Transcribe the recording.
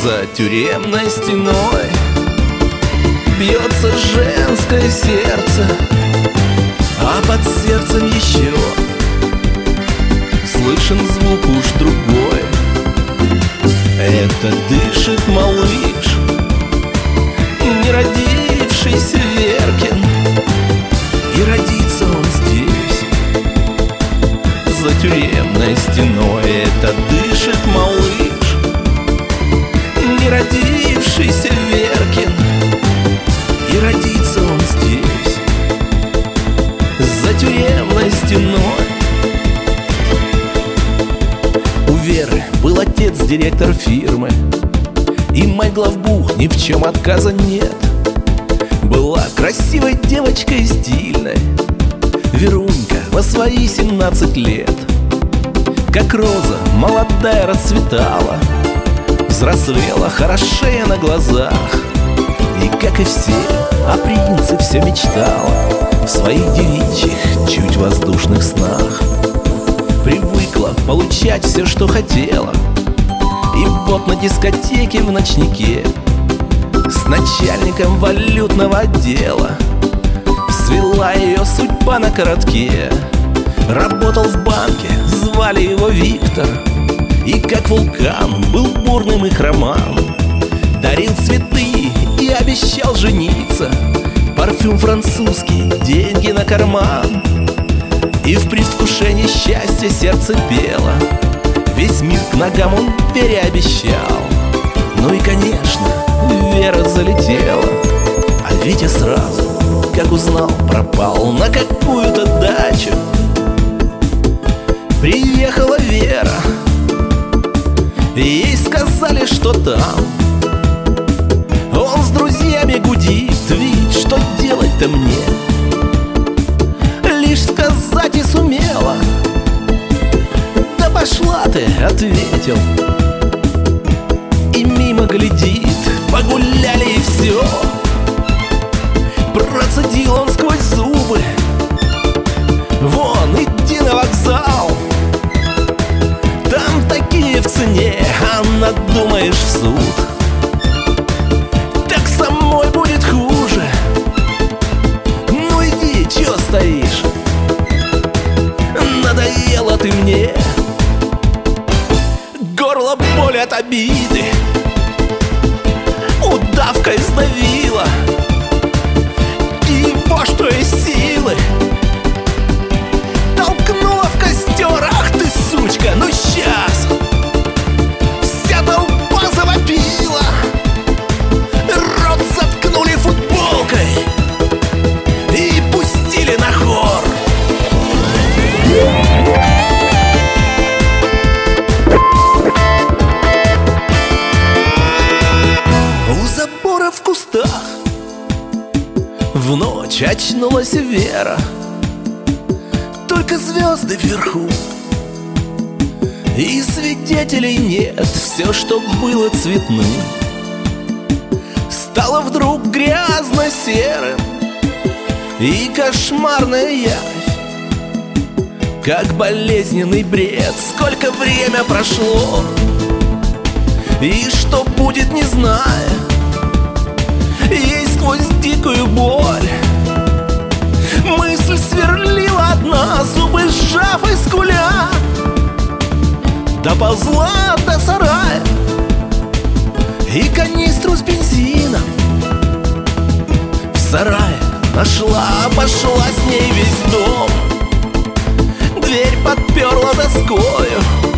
За тюремной стеной бьется женское сердце, а под сердцем еще слышен звук уж другой. Это дышит малыш, не родившийся Веркин, и родится он здесь, за тюремной стеной. Это дышит малыш, не родившийся Веркин, и родится он здесь, за тюремной стеной. У Веры был отец, директор фирмы, и мать главбух, ни в чем отказа нет. Была красивой девочкой, стильной Верунька во свои 17 лет. Как роза молодая расцветала, взрослела, хорошея на глазах. И, как и все, о принце все мечтала в своих девичьих, чуть воздушных снах. Привыкла получать все, что хотела, и вот на дискотеке в ночнике с начальником валютного отдела свела ее судьба на коротке. Работал в банке, звали его Виктор, и как вулкан был бурным и хроман. Дарил цветы и обещал жениться, парфюм французский, деньги на карман. И в предвкушении счастья сердце пело, весь мир к ногам он Вере обещал. Ну и, конечно, Вера залетела, а Витя сразу, как узнал, пропал на какую-то дачу. Приехала Вера, ей сказали, что там он с друзьями гудит, ведь что делать-то мне? Лишь сказать и сумела. Да пошла ты, ответил, и мимо глядит. Погуляли и все. Процедил он сквозь зубы: вон, иди на вокзал, там такие в цене, а надумаешь в суд, так самой будет хуже. Ну иди, чё стоишь? Надоела ты мне. Горло боль от обиды удавкой сдавила, и его, что есть силы, толкнула в костер. Ах ты, сучка, ну сейчас! Вся толпа завопила, рот заткнули футболкой и пустили на хор. У забора в кустах в ночь очнулась Вера. Только звезды вверху, и свидетелей нет. Все, что было цветным, стало вдруг грязно-серым, и кошмарная явь, как болезненный бред. Сколько время прошло, и что будет, не зная, ей сквозь дикую боль мысль сверлила одна, зубы сжав и скуля, доползла до сарая и канистру с бензином в сарае нашла. Обошла с ней весь дом, дверь подперла доскою,